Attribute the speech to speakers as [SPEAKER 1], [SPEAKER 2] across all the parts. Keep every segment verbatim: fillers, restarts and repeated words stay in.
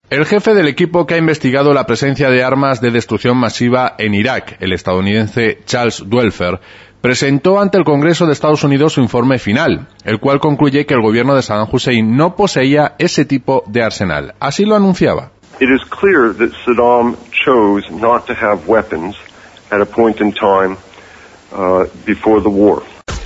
[SPEAKER 1] El jefe del equipo que ha investigado la presencia de armas de destrucción masiva en Irak, el estadounidense Charles Duelfer, presentó ante el Congreso de Estados Unidos su informe final, el cual concluye que el gobierno de Saddam Hussein no poseía ese tipo de arsenal. Así lo anunciaba.
[SPEAKER 2] It is clear that Saddam chose not to have weapons at a point in time uh, before the war.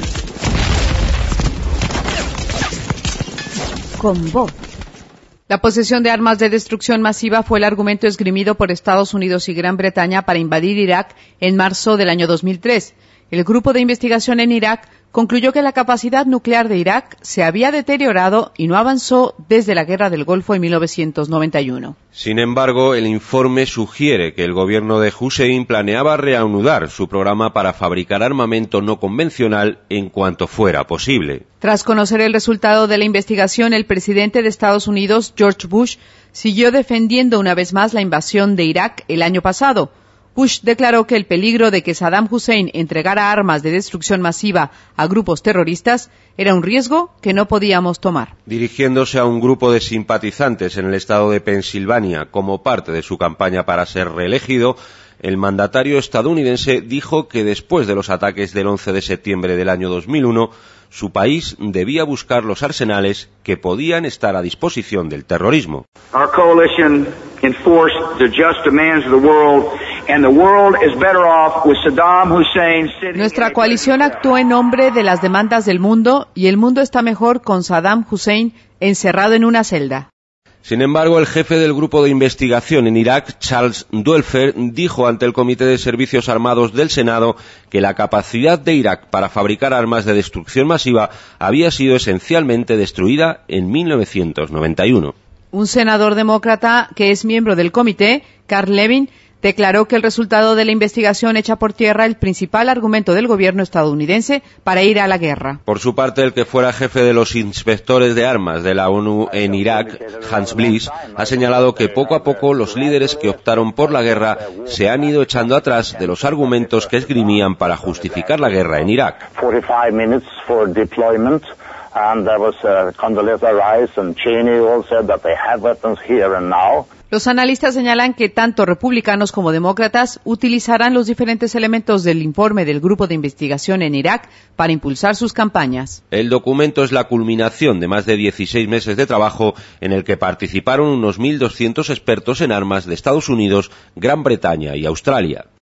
[SPEAKER 3] Con voz. La posesión de armas de destrucción masiva fue el argumento esgrimido por Estados Unidos y Gran Bretaña para invadir Irak en marzo del año dos mil tres. El grupo de investigación en Irak concluyó que la capacidad nuclear de Irak se había deteriorado y no avanzó desde la Guerra del Golfo en mil novecientos noventa y uno.
[SPEAKER 4] Sin embargo, el informe sugiere que el gobierno de Hussein planeaba reanudar su programa para fabricar armamento no convencional en cuanto fuera posible.
[SPEAKER 3] Tras conocer el resultado de la investigación, el presidente de Estados Unidos, George Bush, siguió defendiendo una vez más la invasión de Irak el año pasado. Bush declaró que el peligro de que Saddam Hussein entregara armas de destrucción masiva a grupos terroristas era un riesgo que no podíamos tomar.
[SPEAKER 4] Dirigiéndose a un grupo de simpatizantes en el estado de Pensilvania como parte de su campaña para ser reelegido, el mandatario estadounidense dijo que después de los ataques del once de septiembre del año dos mil uno, su país debía buscar los arsenales que podían estar a disposición del terrorismo.
[SPEAKER 5] Our coalition enforced the just demands of the world, and the world is better off with Saddam Hussein sitting.
[SPEAKER 3] Nuestra coalición actuó en nombre de las demandas del mundo y el mundo está mejor con Saddam Hussein encerrado en una celda.
[SPEAKER 4] Sin embargo, el jefe del grupo de investigación en Irak, Charles Duelfer, dijo ante el Comité de Servicios Armados del Senado que la capacidad de Irak para fabricar armas de destrucción masiva había sido esencialmente destruida en mil novecientos noventa y uno.
[SPEAKER 3] Un senador demócrata que es miembro del comité, Carl Levin, declaró que el resultado de la investigación echa por tierra el principal argumento del gobierno estadounidense para ir a la guerra.
[SPEAKER 4] Por su parte, el que fuera jefe de los inspectores de armas de la ONU en Irak, Hans Bliss, ha señalado que poco a poco los líderes que optaron por la guerra se han ido echando atrás de los argumentos que esgrimían para justificar la guerra en Irak.
[SPEAKER 6] And there was uh, Condoleezza Rice and Cheney all said that they had weapons here and now.
[SPEAKER 3] Los analistas señalan que tanto republicanos como demócratas utilizarán los diferentes elementos del informe del grupo de investigación en Irak para impulsar sus campañas.
[SPEAKER 4] El documento es la culminación de más de dieciséis meses de trabajo en el que participaron unos mil doscientos expertos en armas de Estados Unidos, Gran Bretaña y Australia.